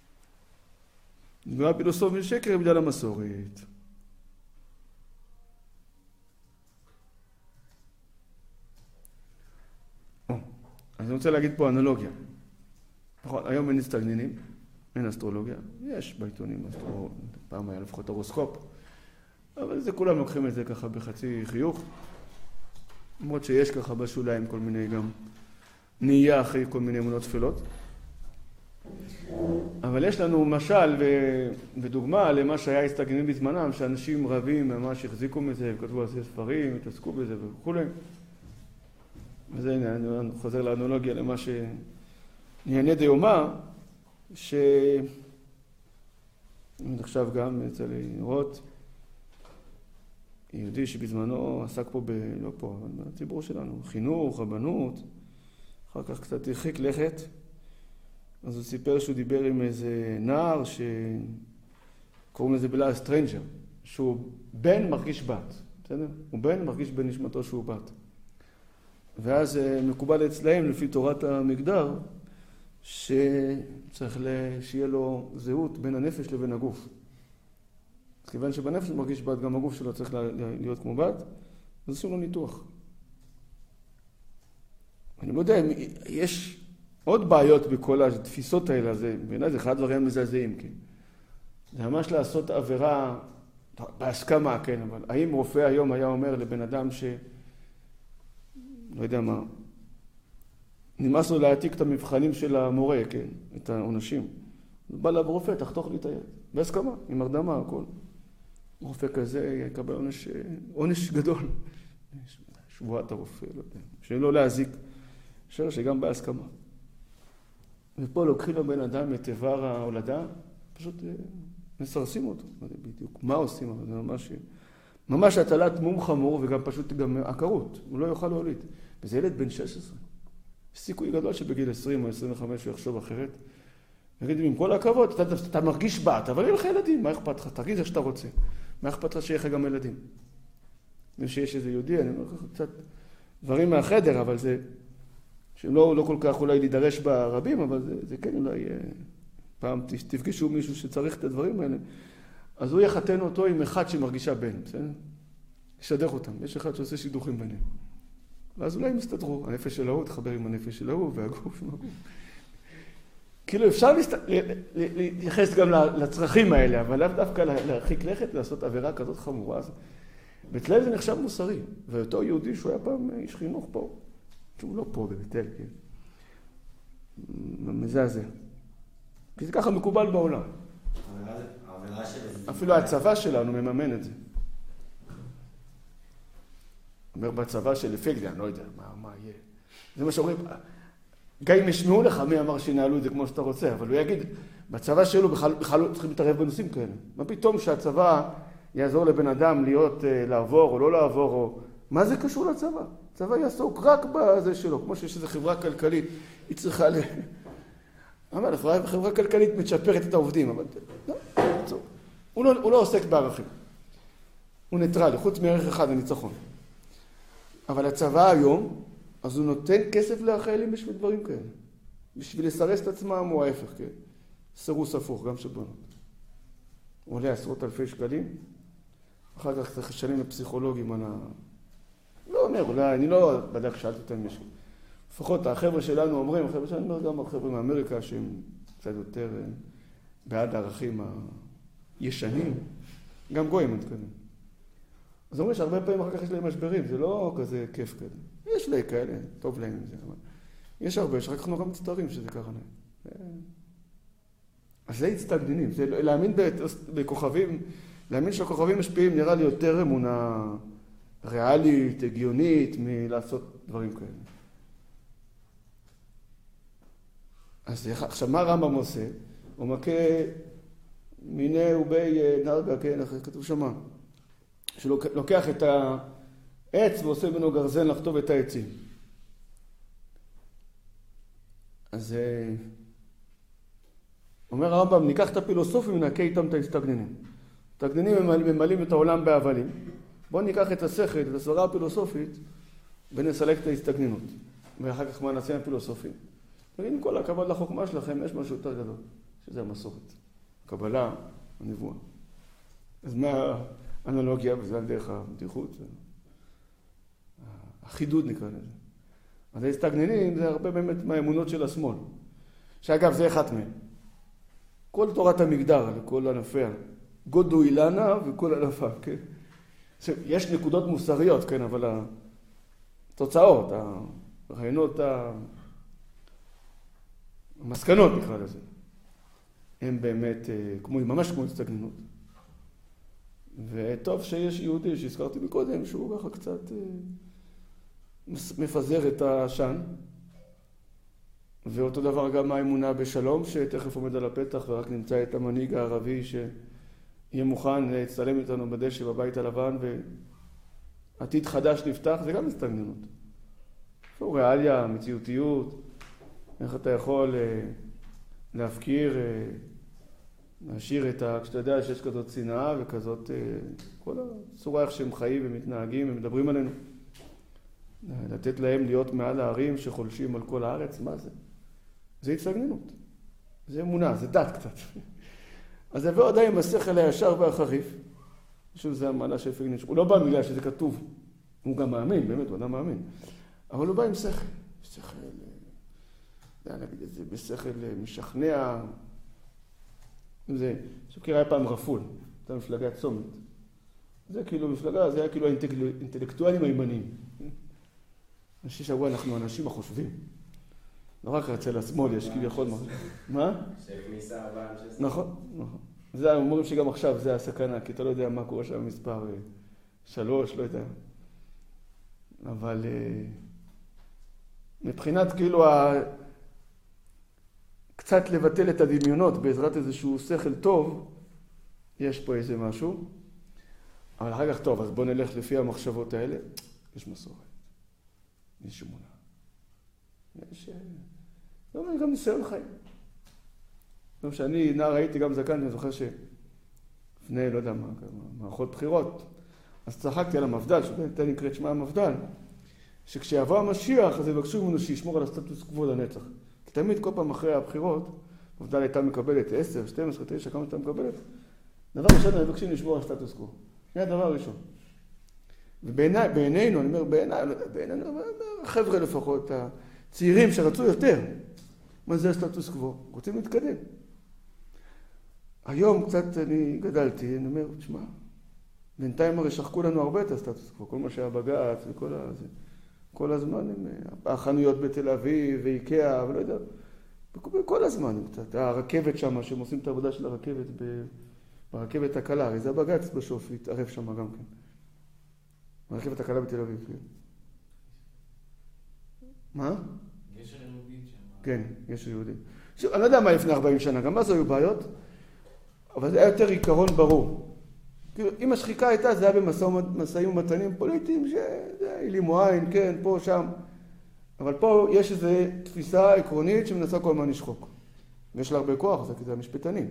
[SPEAKER 1] דברי הפילוסופים שקר בגלל המסורת. אז אני רוצה להגיד פה אנלוגיה. נכון, היום אין הסתגננים, אין אסטרולוגיה. יש בעיתונים, אסטרו... פעם היה לפחות הורוסקופ. אבל זה כולם לוקחים את זה ככה בחצי חיוך. למרות שיש ככה בשוליים כל מיני גם נהיה אחרי כל מיני אמונות תפלות. אבל יש לנו משל ו... ודוגמה למה שהיה הסתגננים בזמנם, שאנשים רבים ממש החזיקו מזה, כתבו על זה ספרים, התעסקו בזה וכו'. וזה, הנה, אני חוזר לאנלוגיה למה שנענה דיומה, ש... עכשיו גם יצא לי לראות, יהודי שבזמנו עסק פה, ב... לא פה, אבל בציבור שלנו, חינוך, רבנות, אחר כך קצת הרחיק לכת, אז הוא סיפר שהוא דיבר עם איזה נער שקוראים לזה בלה סטרנג'ר, שהוא בן מרגיש בת, בסדר? הוא בן מרגיש בנשמתו שהוא בת. ואז מקובל אצלהם, לפי תורת המגדר, שצריך שיהיה לו זהות בין הנפש לבין הגוף. אז כיוון שבנפש הוא מרגיש בת, גם הגוף שלו צריך להיות כמו בת, אז עושים לו ניתוח. אני לא יודע, יש עוד בעיות בכל התפיסות האלה, זה, בעיניי זה אחד הדברים המזעזעים, כן. זה ממש לעשות עבירה בהסכמה, כן, אבל האם רופא היום היה אומר לבן אדם ש... לא יודע מה, נמאס לו להעתיק את המבחנים של המורה, כן, את העונשים. בא לה ברופא, תחתוך לי את היד, בהסכמה, עם הרדמה, הכל. רופא כזה יקבל עונש, עונש גדול. שבועת הרופא, לא יודע, שלא להזיק, אשר שגם בהסכמה. ופה לוקחים לבן אדם את איבר ההולדה, פשוט מסרסים אותו, לא יודע בדיוק. מה עושים? אבל זה ממש... ממש הטלת מום חמור וגם פשוט גם עקרות, הוא לא יוכל להוליד. וזה ילד בן שש עשרה. יש סיכוי גדול שבגיל עשרים או עשרים וחמש הוא יחשוב אחרת. נגיד, עם כל הכבוד, אתה, אתה מרגיש בת, אבל אין לך ילדים, מה אכפת לך? תרגיש איך שאתה רוצה. מה אכפת לך שיהיה לך גם ילדים? אם שיש איזה יהודי, אני אומר לך קצת דברים מהחדר, אבל זה, שהם לא, לא כל כך אולי להידרש ברבים, אבל זה, זה כן אולי, פעם תפגשו מישהו שצריך את הדברים האלה. אז הוא יחתן אותו עם אחד שמרגישה בן, בסדר? ישדך אותם, יש אחד שעושה שידוכים ביניהם. ואז אולי הם יסתדרו, הנפש של ההוא תחבר עם הנפש של ההוא, והגוף עם הגוף. כאילו אפשר להתייחס גם לצרכים האלה, אבל לאו דווקא להרחיק לכת, לעשות עבירה כזאת חמורה. ואצלם זה נחשב מוסרי, ואותו יהודי שהוא היה פעם איש חינוך פה, שהוא לא פה בבית-אל, כן? מזעזע. כי זה ככה מקובל בעולם. אפילו הצבא שלנו מממן את זה. אומר בצבא של אפקטי, אני לא יודע מה, מה יהיה. זה מה שאומרים, גם אם ישמעו לך מי אמר שינהלו את זה כמו שאתה רוצה, אבל הוא יגיד, בצבא שלו בכלל, בכלל לא צריכים להתערב בנושאים כאלה. מה פתאום שהצבא יעזור לבן אדם להיות, לעבור או לא לעבור, או... מה זה קשור לצבא? הצבא יעסוק רק בזה שלו, כמו שיש איזו חברה כלכלית, היא צריכה ל... אבל חברה כלכלית מצ'פרת את העובדים, אבל... לא, הוא לא, הוא לא עוסק בערכים. הוא ניטרלי, חוץ מערך אחד, הניצחון. אבל הצבא היום, אז הוא נותן כסף לחיילים בשביל דברים כאלה. בשביל לסרס את עצמם הוא ההפך, כן. סירוס הפוך, גם של בנות. הוא עולה עשרות אלפי שקלים, אחר כך צריך לשלם לפסיכולוגים על ה... לא אומר, אולי, אני לא בדק שאלתי אותם משהו. לפחות החבר'ה שלנו אומרים, החבר'ה שלנו אומר גם החבר'ה מאמריקה שהם קצת יותר בעד הערכים הישנים, גם גויים מתקדמים. אז אומרים שהרבה פעמים אחר כך יש להם משברים, זה לא כזה כיף כזה. יש לי כאלה, טוב להם עם זה, אבל יש הרבה שרק אנחנו נורא מצטערים שזה ככה להם. אז זה הצטגנינים, זה להאמין בכוכבים, להאמין שהכוכבים משפיעים נראה לי יותר אמונה ריאלית, הגיונית, מלעשות דברים כאלה. אז עכשיו, מה רמב"ם עושה? הוא מכה מיני ובי נרגה, כן, כתוב שמה, שלוקח את העץ ועושה ממנו גרזן לכתוב את העצים. אז אומר הרמב"ם, ניקח את הפילוסופים ונעקה איתם את ההסתגננים. הסתגננים ממלאים את העולם בהבלים. בואו ניקח את השכל, את הסברה הפילוסופית, ונסלק את ההסתגננות. ואחר כך מה נעשה עם הפילוסופים? נגיד, עם כל הכבוד לחוכמה שלכם, יש משהו יותר גדול, שזה המסורת. הקבלה, הנבואה. אז מה האנלוגיה? וזה על דרך הבדיחות. החידוד נקרא לזה. אז ההסתגננים זה הרבה באמת מהאמונות של השמאל. שאגב, זה אחד מהם. כל תורת המגדר, לכל ענפיה. גודו אילנה וכל ענפיו, כן? יש נקודות מוסריות, כן, אבל התוצאות, הרעיונות, המסקנות נקרא לזה, הם באמת כמו, ממש כמו הסתגננות. וטוב שיש יהודי שהזכרתי מקודם, שהוא ככה קצת מפזר את השן, ואותו דבר גם האמונה בשלום, שתכף עומד על הפתח ורק נמצא את המנהיג הערבי שיהיה מוכן להצטלם איתנו בדשא בבית הלבן, ועתיד חדש נפתח, זה גם הסתגננות. הוא ריאליה, מציאותיות, איך אתה יכול להפקיר, להשאיר את ה... כשאתה יודע שיש כזאת שנאה וכזאת, כל הצורה איך שהם חיים ומתנהגים ומדברים עלינו. לתת להם להיות מעל הערים שחולשים על כל הארץ, מה זה? זה הסתגננות. זה אמונה, זה דת קצת. אז זה עדיין עם השכל הישר והחריף. שוב, זה המעלה של פייגלין. הוא לא בא בגלל שזה כתוב. הוא גם מאמין, באמת, הוא אדם מאמין. אבל הוא בא עם שכל. שכל, לא נגיד את זה, בשכל משכנע. זה, שוקר היה פעם רפול. הייתה מפלגת צומת. זה כאילו מפלגה, זה היה כאילו האינטלקטואלים הימניים. אנשי שבוע אנחנו אנשים החושבים. לא רק אצל השמאל יש כביכול מה. מה?
[SPEAKER 2] שכניסה הבאה אנשי שמאל.
[SPEAKER 1] נכון, נכון. זה אומרים שגם עכשיו זה הסכנה, כי אתה לא יודע מה קורה שם מספר שלוש, לא יודע. אבל מבחינת כאילו קצת לבטל את הדמיונות בעזרת איזשהו שכל טוב, יש פה איזה משהו. אבל אחר כך טוב, אז בוא נלך לפי המחשבות האלה. יש מסורת. יש אמונה. יש... לא, יש גם ניסיון חיים. לא, שאני נער הייתי גם זקן, אני זוכר שלפני, לא יודע מה, מערכות בחירות, אז צחקתי על המפד"ל, שאתה נקראת שמה המפד"ל, שכשיבוא המשיח, אז יבקשו ממנו שישמור על הסטטוס קוו לנצח. כי תמיד כל פעם אחרי הבחירות, המפד"ל הייתה מקבלת עשר, שתים עשרה, תשע, כמה שאתה מקבלת, דבר ראשון, הם מבקשים לשמור על הסטטוס קוו. זה הדבר הראשון. ובעינינו, אני אומר בעיניי, בעינינו, החבר'ה לפחות, הצעירים שרצו יותר, מה זה הסטטוס קוו? רוצים להתקדם. היום קצת אני גדלתי, אני אומר, תשמע, בינתיים הרי שחקו לנו הרבה את הסטטוס קוו, כל מה שהיה בג"ץ וכל הזה. כל הזמן הם, החנויות בתל אביב ואיקאה, ולא יודע, כל הזמן קצת. הרכבת שם, שהם עושים את העבודה של הרכבת ברכבת הקלה, הרי זה הבג"ץ בסוף התערב שם גם כן. ברכבת הקלה בתל אביב, כן. מה?
[SPEAKER 2] גשר אלובית שם.
[SPEAKER 1] כן, יש יהודים. שוב, אני לא יודע מה לפני ארבעים שנה, גם אז היו בעיות, אבל זה היה יותר עיקרון ברור. כאילו, אם השחיקה הייתה, זה היה במשאים ומתנים פוליטיים, שזה העלימו עין, כן, פה, שם. אבל פה יש איזו תפיסה עקרונית שמנסה כל הזמן לשחוק. ויש לה הרבה כוח, זה כי זה המשפטנים.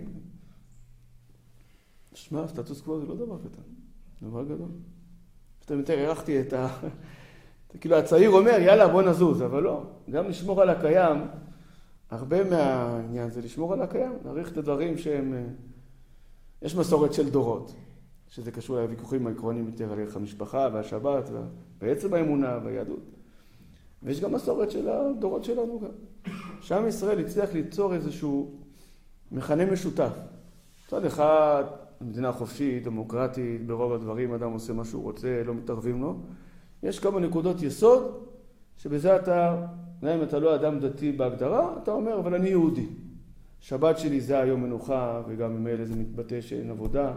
[SPEAKER 1] שמע, סטטוס קוו זה לא דבר קטן, דבר גדול. פתאום יותר הערכתי את ה... כאילו הצעיר אומר, יאללה בוא נזוז, אבל לא. גם לשמור על הקיים, הרבה מהעניין זה לשמור על הקיים, להעריך את הדברים שהם... יש מסורת של דורות, שזה קשור לוויכוחים העקרוניים יותר על ערך המשפחה והשבת, ובעצם האמונה והיהדות. ויש גם מסורת של הדורות שלנו גם. שעם ישראל הצליח ליצור איזשהו מכנה משותף. מצד אחד, מדינה חופשית, דמוקרטית, ברוב הדברים אדם עושה מה שהוא רוצה, לא מתערבים לו. יש כמה נקודות יסוד, שבזה אתה, גם אם אתה לא אדם דתי בהגדרה, אתה אומר, אבל אני יהודי. שבת שלי זה היום מנוחה, וגם ממילא זה מתבטא שאין עבודה.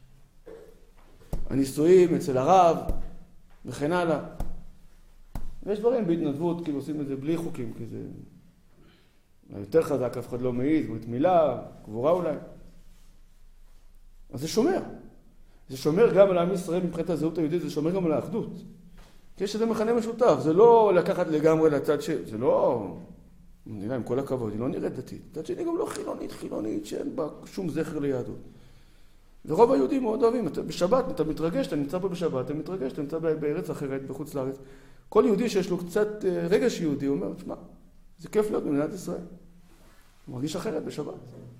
[SPEAKER 1] הנישואים אצל הרב, וכן הלאה. ויש דברים בהתנדבות, כאילו עושים את זה בלי חוקים, כי זה יותר חזק, אף אחד לא מעיז, ברית מילה, קבורה אולי. אז זה שומר. זה שומר גם על עם ישראל מבחינת הזהות היהודית, זה שומר גם על האחדות. כי יש איזה מכנה משותף, זה לא לקחת לגמרי לצד ש... זה לא... אני יודע, עם כל הכבוד, היא לא נראית דתית. צד שני גם לא חילונית, חילונית, שאין בה שום זכר ליהדות. ורוב היהודים מאוד אוהבים, אתה, בשבת אתה מתרגש, אתה נמצא פה בשבת, אתה מתרגש, אתה נמצא בארץ אחרת, בחוץ לארץ. כל יהודי שיש לו קצת רגש יהודי, הוא אומר, תשמע, זה כיף להיות במדינת ישראל. הוא מרגיש אחרת בשבת.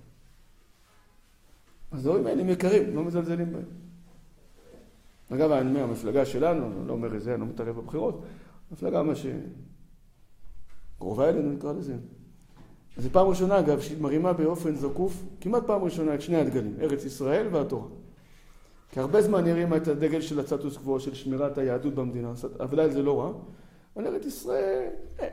[SPEAKER 1] אז דברים האלה הם יקרים, לא מזלזלים בהם. אגב, אני אומר, המפלגה שלנו, אני לא אומר את זה, אני לא מתערב בבחירות, המפלגה מה ש... קרובה אלינו נקרא לזה. אז זו פעם ראשונה, אגב, שהיא מרימה באופן זקוף, כמעט פעם ראשונה את שני הדגלים, ארץ ישראל והתורה. כי הרבה זמן הרימה את הדגל של הסטטוס קוו, של שמירת היהדות במדינה, אבל זה לא רע. אבל ארץ ישראל, אה,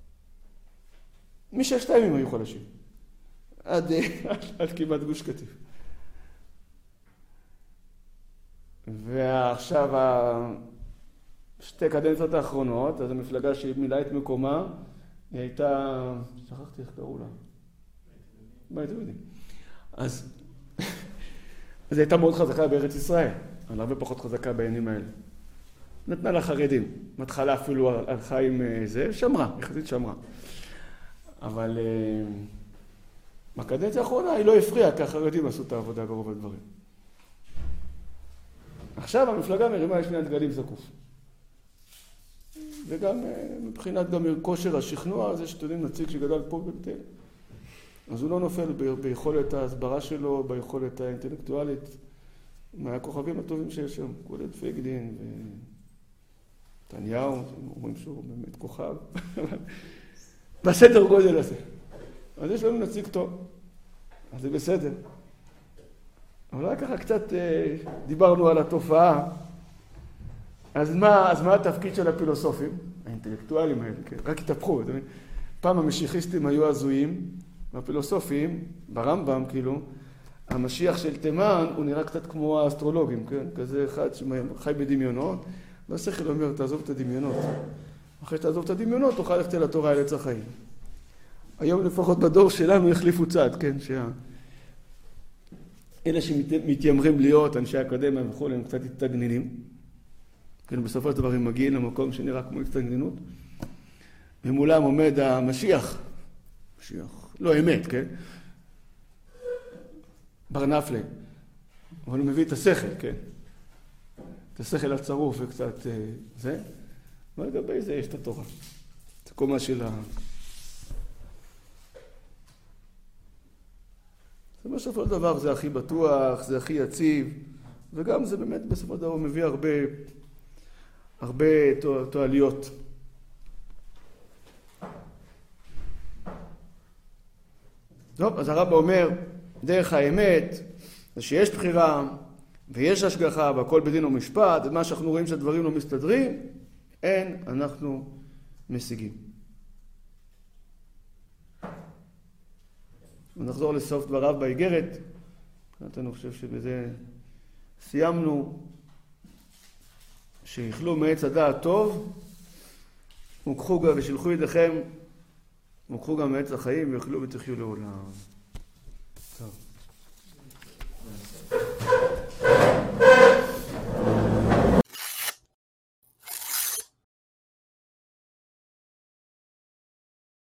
[SPEAKER 1] מי ששת הימים היו חלשים. עד, עד, עד כמעט גוש קטיף. ועכשיו, שתי קדנציות האחרונות, אז המפלגה שמילאה את מקומה, היא הייתה, שכחתי איך קראו לה. מה הייתם יודעים? אז, אז היא הייתה מאוד חזקה בארץ ישראל, אבל הרבה פחות חזקה בעניינים האלה. נתנה לה חרדים, מתחלה אפילו הלכה עם זה, שמרה, יחסית שמרה. אבל בקדנציה האחרונה היא לא הפריעה, כי החרדים עשו את העבודה ברוב הדברים. עכשיו המפלגה מרימה שני הדגלים זקוף. וגם מבחינת גם כושר השכנוע, זה שאתם יודעים, נציג שגדל פה בבית אל. אז הוא לא נופל ב- ביכולת ההסברה שלו, ביכולת האינטלקטואלית, מהכוכבים הטובים שיש שם, כולל פייגלין ונתניהו, אומרים שהוא באמת כוכב, בסדר גודל הזה. אז יש לנו נציג טוב, אז זה בסדר. אבל רק ככה קצת דיברנו על התופעה. אז מה, אז מה התפקיד של הפילוסופים? האינטלקטואלים האלה, כן? רק התהפכו. פעם המשיחיסטים היו הזויים, והפילוסופים, ברמב"ם כאילו, המשיח של תימן הוא נראה קצת כמו האסטרולוגים, כן? כזה אחד שחי בדמיונות, והשכל אומר, תעזוב את הדמיונות. אחרי שתעזוב את הדמיונות, תוכל ללכת אל התורה אל עץ החיים. היום לפחות בדור שלנו החליפו צד, כן? שה... אלה שמתיימרים להיות אנשי אקדמיה וכו', הם קצת התגננים. כן, בסופו של דבר הם מגיעים למקום שנראה כמו התגננות. ומולם עומד המשיח. משיח, לא אמת, כן? בר נפלה. אבל הוא מביא את השכל, כן? את השכל הצרוף וקצת זה. ולגבי זה יש את התורה. את הקומה של ה... זה בסופו של דבר זה הכי בטוח, זה הכי יציב, וגם זה באמת בסופו של דבר מביא הרבה, הרבה תועליות. טוב, אז הרב אומר, דרך האמת, זה שיש בחירה ויש השגחה והכל בדין ומשפט, ומה שאנחנו רואים שהדברים לא מסתדרים, אין אנחנו משיגים. ונחזור לסוף דבריו באיגרת. אני חושב שבזה סיימנו. שיכלו מעץ הדעת טוב, וקחו ושלחו ידיכם וקחו גם מעץ החיים ואכלו ותחיו לעולם.